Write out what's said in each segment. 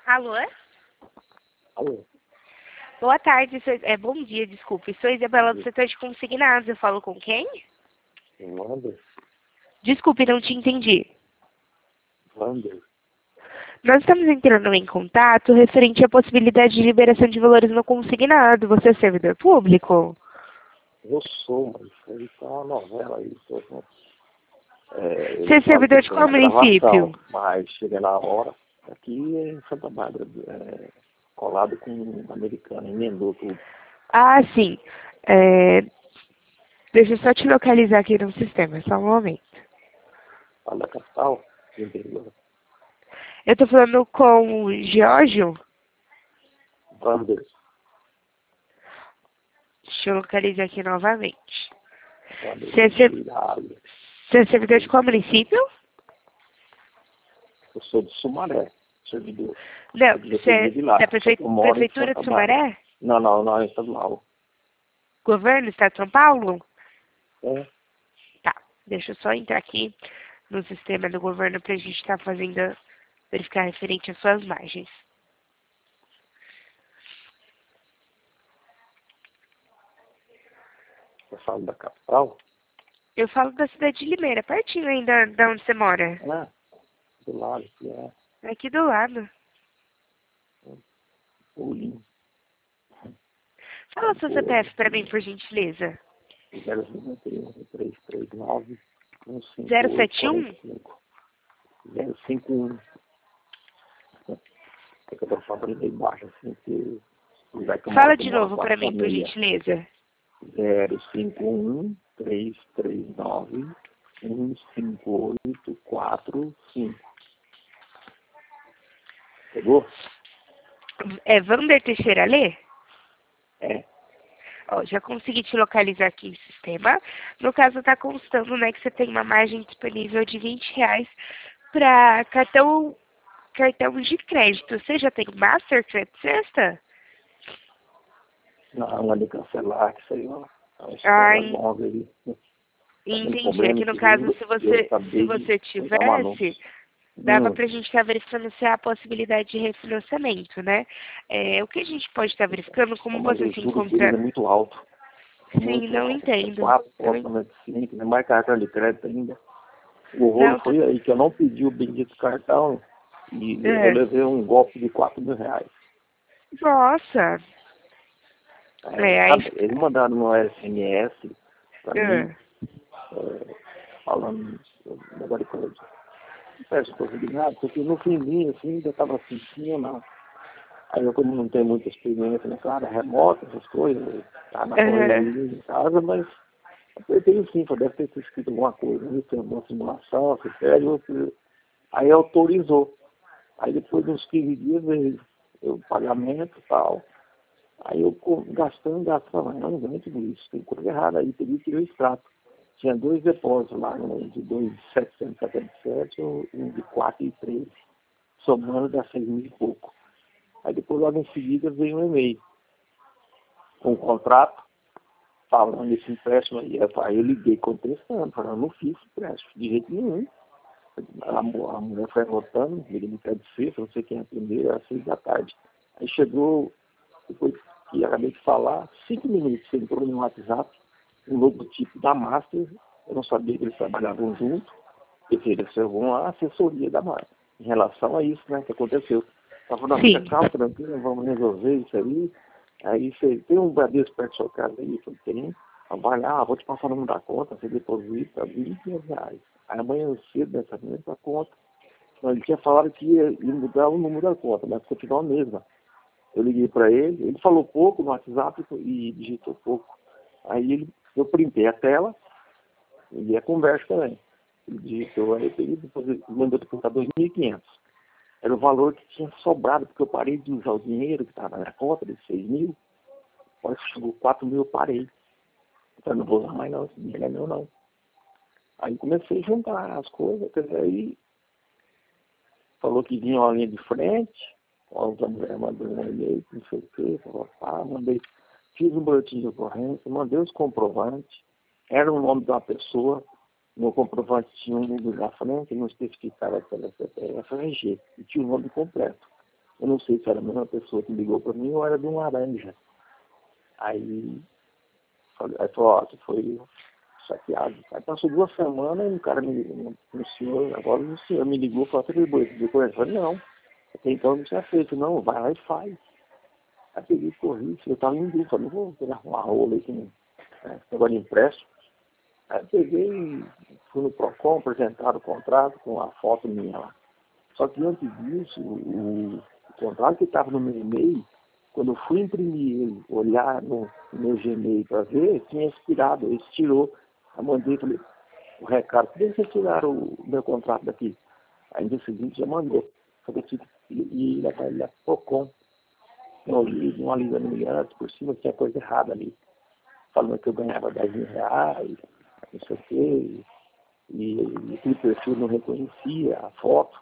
Alô? Alô? Boa tarde, bom dia, desculpe. Sou Isabela do setor de consignados. Eu falo com quem? Wander? Desculpe, não te entendi. Wander? Nós estamos entrando em contato referente à possibilidade de liberação de valores no consignado. Você é servidor público? Eu sou, mas isso aí tá uma novela aí. Você é servidor de qual município? Mas chega na hora, aqui em Santa Bárbara, colado com um americano, emendou tudo. Ah, sim. Deixa eu só te localizar aqui no sistema, só um momento. Fala da capital, do interior. Eu tô falando com o Giorgio. Wander. Deixa eu localizar aqui novamente. Wander, Você é servidor de qual município? eu sou de Sumaré, servidor. Não, você é da Prefeitura de Sumaré? Não, é estadual. Governo do Estado de São Paulo? É. Tá, deixa eu só entrar aqui no sistema do governo pra gente estar verificar referente às suas margens. Você fala da capital? Eu falo da cidade de Limeira, pertinho ainda de onde você mora. Do lado, que é Aqui do lado. Pulinho. Fala o seu CPF pra mim, por gentileza. 051-339-15845. 071? 051. É que eu tô falando bem baixo, assim, que... Fala de novo pra mim, por gentileza. 051-339-15845. Pegou? É Wander Teixeira Lê? É. Ó, já consegui te localizar aqui no sistema. No caso, tá constando, né, que você tem uma margem disponível de R$ 20 para cartão de crédito. Você já tem Master Crédito Sexta? Não, de cancelar, que isso aí é uma Ai, história longa aí. entendi. Aqui no caso, se você tivesse, dava pra gente estar verificando se há a possibilidade de refinanciamento, né? O que a gente pode estar verificando, como você se encontra... É muito alto. Sim, não entendo. 4,95, né? Mais cartão de crédito ainda. O rolo foi aí que eu não pedi o bendito cartão e eu levei um golpe de R$ 4.000. Nossa! Eles mandaram no SMS pra mim, falando agora de coisa. Peço possibilidade, porque no finzinho, assim, ainda estava sentindo, aí eu, como não tenho muita experiência nessa área remota, essas coisas, tá na correria em casa, mas eu tenho sim, deve ter escrito alguma coisa, né? Tem uma simulação, você pede, aí autorizou. Aí depois de uns 15 dias veio o pagamento e tal. Aí eu gastando, mas não aguento isso, tem coisa errada aí, peguei e tirei o extrato. Tinha 2 depósitos lá, um de 2.777 e um de 4.013, somando dá 6.000 e pouco. Aí depois, logo em seguida, veio um e-mail com um contrato, falando esse empréstimo aí. Aí eu liguei contestando, falando, não fiz empréstimo, de jeito nenhum. A mulher foi anotando, liguei no pé de sexta, não sei quem é a primeira, às 6 da tarde. Aí chegou, depois que acabei de falar, 5 minutos, você entrou no WhatsApp, um logotipo da Master, eu não sabia que eles trabalhavam junto, e ofereceram uma assessoria da Master, em relação a isso, né, que aconteceu. Estava na fica calma, tranquila, vamos resolver isso aí. Aí você tem um Bradesco perto da sua casa aí? Eu falei, tem. Vai lá, vou te passar o número da conta, você deposita R$ 20. Aí amanhã cedo, dessa mesma conta, ele tinha falado que ia mudar o número da conta, mas continuou a mesma. Eu liguei para ele falou pouco no WhatsApp e digitou pouco. Aí eu printei a tela e a conversa também. Ele digitou, aí ele mandou depositar 2.500. Era o valor que tinha sobrado, porque eu parei de usar o dinheiro que estava na minha conta, de 6.000. Quando chegou 4.000, eu parei. Então, não vou usar mais não, esse dinheiro é meu não. Aí comecei a juntar as coisas, quer dizer, aí falou que vinha uma linha de frente, a outra mulher mandou um e-mail, não sei o quê, fiz um boletim de ocorrência, mandei os comprovantes, era o nome de uma pessoa, no comprovante tinha um número na frente, não especificava pela CPF, RG, e tinha o nome completo. Eu não sei se era a mesma pessoa que ligou para mim ou era de um laranja. Aí falou, ó, você foi chateado. Aí passou 2 semanas e o cara me ligou, o senhor, agora o senhor me ligou, falou, você ligou esse dia com ele? Eu falei, não, até então não tinha feito, não, vai lá e faz. Aí peguei, corri, eu estava em dúvida, falei, não vou pegar uma rola aí, que agora empréstimo. Aí peguei, fui no PROCON, apresentaram o contrato com a foto minha lá. Só que antes disso, o contrato que estava no meu e-mail, quando eu fui imprimir ele, olhar no meu Gmail para ver, tinha expirado, ele tirou. Aí mandei, falei, o recado, por que vocês tiraram o meu contrato daqui? Aí no dia seguinte já mandou. Só que eu tive que ir lá para PROCON. Eu li uma lista imigrante, por cima tinha coisa errada ali. Falando que eu ganhava 10 mil reais, não sei o quê, e aquele perfil não reconhecia a foto,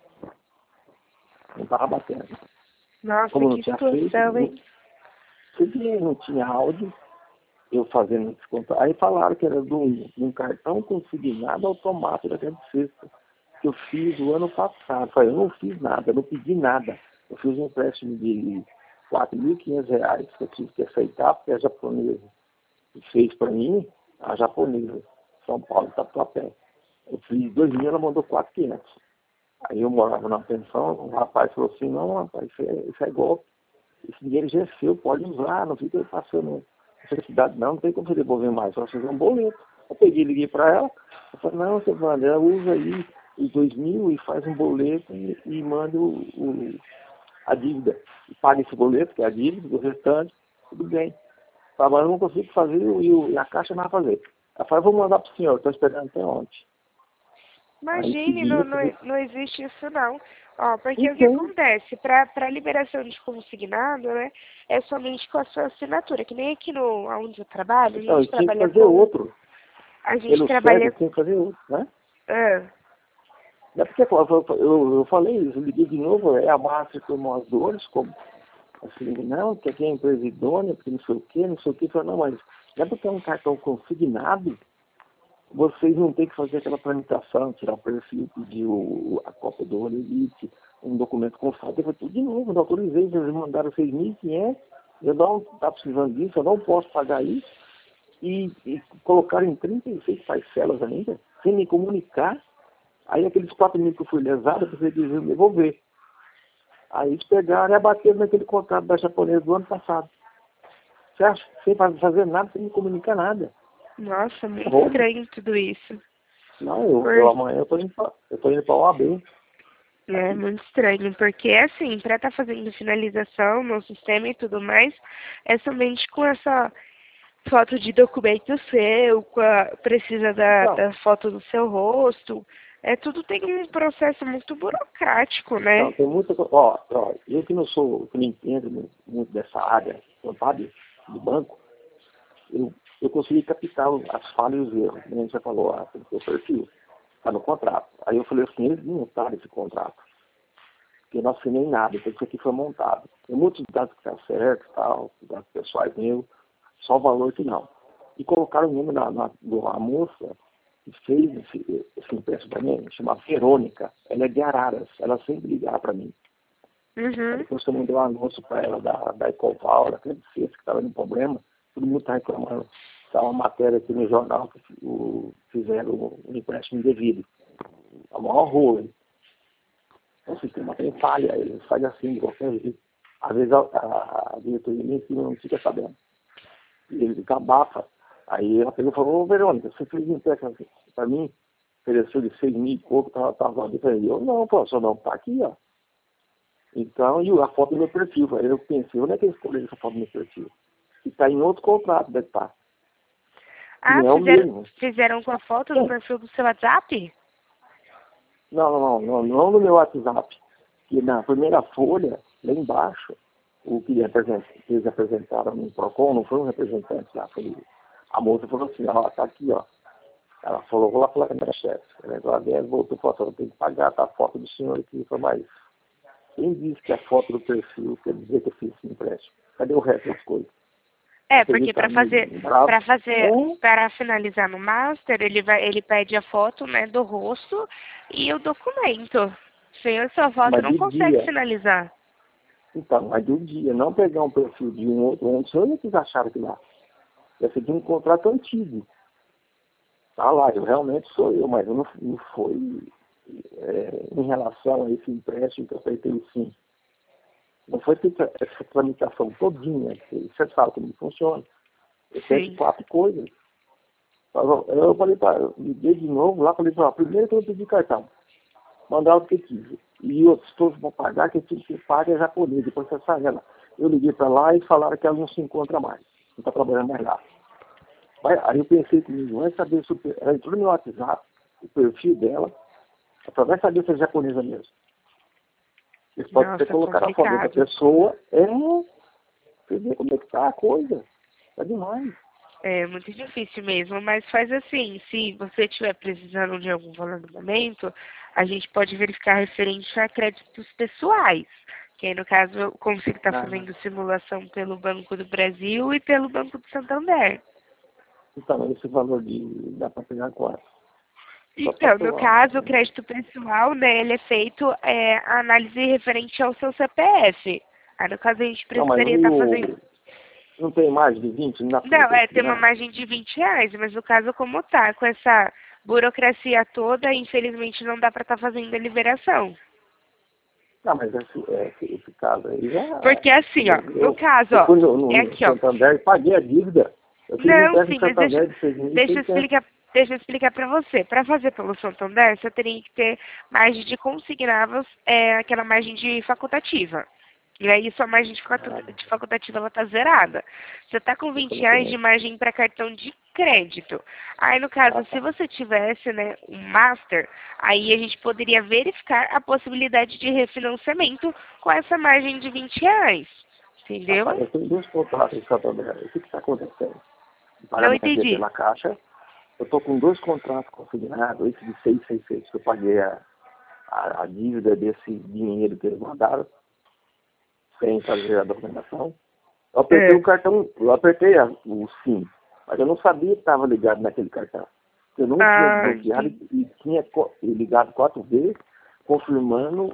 não estava batendo. Nossa, Como não que tinha feito, situação, hein? não tinha áudio, eu fazendo desconto. Aí falaram que era de um cartão consignado automático da Grande Sexta, que eu fiz o ano passado. Eu falei, eu não fiz nada, eu não pedi nada. Eu fiz um empréstimo de R$ 4.500 que eu tive que aceitar, porque a japonesa fez para mim, a japonesa, São Paulo, Tatuapé. Eu fiz 2.000, ela mandou 4.500. Aí eu morava na pensão, o rapaz falou assim, não, rapaz, isso é golpe. Esse dinheiro já é seu, pode usar, não fica aí passando necessidade, não tem como você devolver mais, só fazer um boleto. Eu peguei, liguei para ela, eu falei, não, você Wander, usa aí os 2.000 e faz um boleto e manda a dívida. E paga esse boleto, que é a dívida, do restante, tudo bem. Mas eu não consigo fazer e a Caixa não vai fazer. Ela falou, vou mandar para o senhor, estou esperando até ontem. Imagine, não existe isso não. Ó, porque o que Então, acontece? Para liberação de consignado, né, é somente com a sua assinatura, que nem aqui no onde eu trabalho, a então, eu gente tinha que trabalha fazer com. outro. A gente Pelo certo, trabalha. eu tinha que fazer outro, né? Ah, Não é porque eu falei isso, eu liguei de novo, a Márcia tomou as dores, como assim, não, que aqui é empresa idônea, porque não sei o quê, não sei o quê. Eu falei, não, mas não é porque é um cartão consignado, vocês não têm que fazer aquela tramitação, tirar o perfil, pedir a cópia do Olelite, um documento com foto. Eu falei, tudo de novo, não autorizei, eles mandaram 6.500, eu não estou precisando disso, eu não posso pagar isso, e colocaram em 36 parcelas ainda, sem me comunicar. Aí aqueles 4.000 que eu fui lesado, eu precisei de devolver. Aí eles pegaram e abateram naquele contrato da japonesa do ano passado. Você acha? Sem fazer nada, sem me comunicar nada. nossa, muito Roubo. estranho tudo isso. Não, amanhã eu tô indo para o OAB. É muito estranho, porque assim, para estar fazendo finalização no sistema e tudo mais, é somente com essa foto de documento seu, precisa Então, da foto do seu rosto. É tudo tem um processo muito burocrático, não, né? tem muita coisa. Ó, eu que não sou, que não entendo muito dessa área, sabe, do banco, eu consegui captar as falhas e os erros. Como você falou, tem que ter o perfil. Está no contrato. Aí eu falei assim, eles não notaram esse contrato. Porque eu não assinei nada, então isso aqui foi montado. Tem muitos dados que estão certos, tal, dados pessoais meus, só o valor que não. E colocaram o número da moça que fez esse empréstimo para mim, chama Verônica. Ela é de Araras, ela sempre ligava para mim. Aí Uhum. depois que eu mandei um anúncio para ela da Ecoval, ela disse que estava no problema, todo mundo está reclamando. Está uma matéria aqui no jornal que fizeram um empréstimo indevido. É o maior rolo. O sistema tem falha, ele faz assim de qualquer jeito. Às vezes a diretoria nem cima não fica sabendo. E ele fica abafa. Aí ela pegou e falou, ô Verônica, você fez um empréstimo para mim, ofereceu de 6.000 e pouco, estava ali para ele. Eu não, professor, não, está aqui, ó. Então, e a foto do meu perfil. Aí eu pensei, onde é que eu escolhi essa foto do meu perfil? Que está em outro contrato, deve estar. Que Ah, não é o mesmo. fizeram com a foto do perfil do seu WhatsApp? Não no meu WhatsApp. Que na primeira folha, lá embaixo, o que eles apresentaram no PROCON, não foi um representante lá, foi a moça falou assim, ó, tá aqui, ó. Ela falou, vou lá falar com a minha chefe. Ela voltou e falou, eu tenho que pagar, tá a foto do senhor aqui. Foi mais. Quem disse que a foto do perfil quer dizer que eu fiz esse empréstimo? Cadê o resto das coisas? É, Você porque tá bravo? para finalizar no master, ele pede a foto, né, do rosto e o documento. Sem a sua foto Mas não de consegue dia. finalizar. Então, aí do dia, não pegar um perfil de um outro, onde eles acharam que lá. Eu segui um contrato antigo. Tá lá, eu realmente sou eu, mas eu não foi em relação a esse empréstimo que eu feitei sim. Não foi feita essa tramitação todinha, que você sabe como funciona. Eu tenho 4 coisas. Eu falei para, liguei de novo lá, falei para primeiro que eu pedi cartão. Mandar o que tive. E outros todos vão pagar, que tinha que pagar é japonês, depois você sai ela. Eu liguei para lá e falaram que ela não se encontra mais. Não está trabalhando mais lá. Aí eu pensei comigo, vai saber se ela entrou no meu WhatsApp, o perfil dela, ela vai saber se é japonesa mesmo. Eles podem ter colocado a foto da pessoa, você vê como é que tá a coisa. Tá demais. É muito difícil mesmo, mas faz assim, se você estiver precisando de algum valor no momento, a gente pode verificar referente a créditos pessoais. Que aí, no caso, como você está fazendo simulação pelo Banco do Brasil e pelo Banco do Santander. Então, esse valor dá para pegar quase. Então, no caso, o crédito pessoal, né, ele é feito a análise referente ao seu CPF. Aí, no caso, a gente precisaria estar fazendo... Não tem margem de 20? Não, tem uma margem de R$20, mas no caso, como tá, com essa burocracia toda, infelizmente não dá para estar fazendo a liberação. Não, mas esse caso aí já... Porque assim, ó, no caso, ó, é aqui, ó. Santander e paguei a dívida. Não, sim, mas deixa eu explicar para você. Para fazer pelo Santander, você teria que ter margem de consignáveis, aquela margem de facultativa. E aí sua margem de facultativa ela tá zerada. Você tá com R$20 de margem para cartão de crédito. Aí, no caso, se você tivesse, né, um Master, aí a gente poderia verificar a possibilidade de refinanciamento com essa margem de R$20. Entendeu? Rapaz, eu tenho 2 contratos em Santander. O que está acontecendo? Não entendi. Pela Caixa. Eu estou com 2 contratos consignados, esse de 6,600, que eu paguei a dívida desse dinheiro que eles mandaram, sem fazer a documentação. Eu apertei o cartão, eu apertei o SIM, mas eu não sabia que estava ligado naquele cartão. Eu não tinha desbloqueado e tinha ligado 4 vezes, confirmando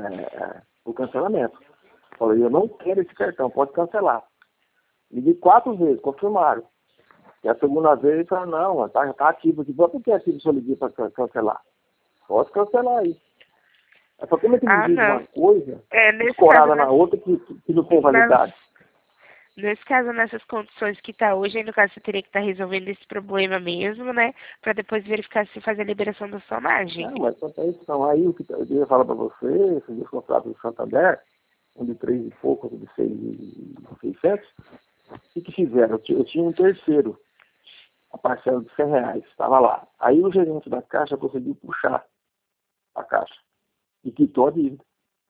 o cancelamento. Falei, eu não quero esse cartão, pode cancelar. Liguei 4 vezes, confirmaram. E a segunda vez, falaram, não, tá ativo aqui. Por que é ativo se eu liguei para cancelar? Pode cancelar aí. Só como é que me diz uma coisa, escorada na outra, que não tem validade? Nesse caso, nessas condições que está hoje, aí no caso você teria que estar resolvendo esse problema mesmo, né? Para depois verificar se faz a liberação da sua margem. Não, mas quanto a isso, não. Aí o que eu ia falar para você, esses 2 contratos do Santander, um de 3 e pouco, outro de 6,600, o que fizeram? Eu tinha um terceiro, a parcela de R$100, estava lá. Aí o gerente da Caixa conseguiu puxar a Caixa e quitou a dívida.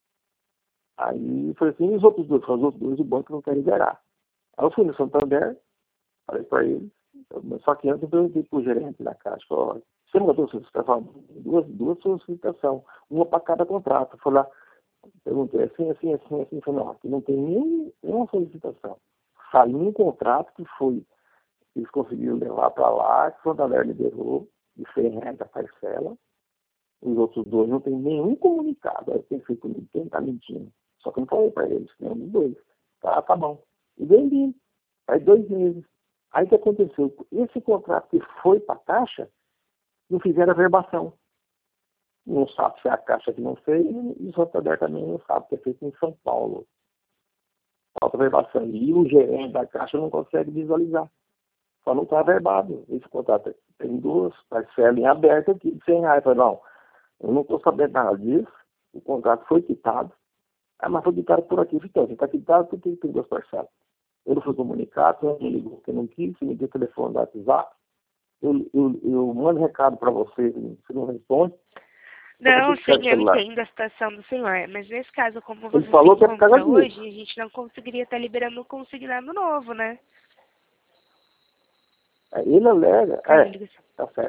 Aí foi assim, os outros dois o banco não quer liberar. Aí eu fui no Santander, falei para ele, só que antes eu perguntei para o gerente da Caixa, falei, você mandou solicitação? Duas solicitações, uma para cada contrato. Eu falei lá, perguntei assim. Falei, não, aqui não tem nenhuma solicitação. Saiu um contrato que foi, eles conseguiram levar para lá, que o Santander liberou, de R$100 a parcela. Os outros 2 não tem nenhum comunicado. Aí eu pensei comigo, quem está mentindo? Só que eu não falei para eles, nenhum dos 2. Tá bom. E vendi. Aí 2 meses. Aí o que aconteceu? Esse contrato que foi para a Caixa, não fizeram a verbação. Não sabe se é a Caixa que não fez, e o Santander também não sabe, porque é feito em São Paulo. Falta verbação. E o gerente da Caixa não consegue visualizar. Só não está verbado. Esse contrato tem 2 parcelas em aberto aqui, de R$100. Eu falei, não, eu não estou sabendo nada disso. O contrato foi quitado. Mas foi quitado por aqui. Então, você está quitado porque tem 2 parcelas. Eu não fui comunicado, você me ligou porque não quis, você me deu o telefone do WhatsApp. Eu mando recado para você, você não responde. Não, sim, eu entendo a situação do senhor. Mas nesse caso, como você falou se que é por causa encontra hoje, a gente não conseguiria estar liberando um consignado novo, né? Ele alega. Tá certo.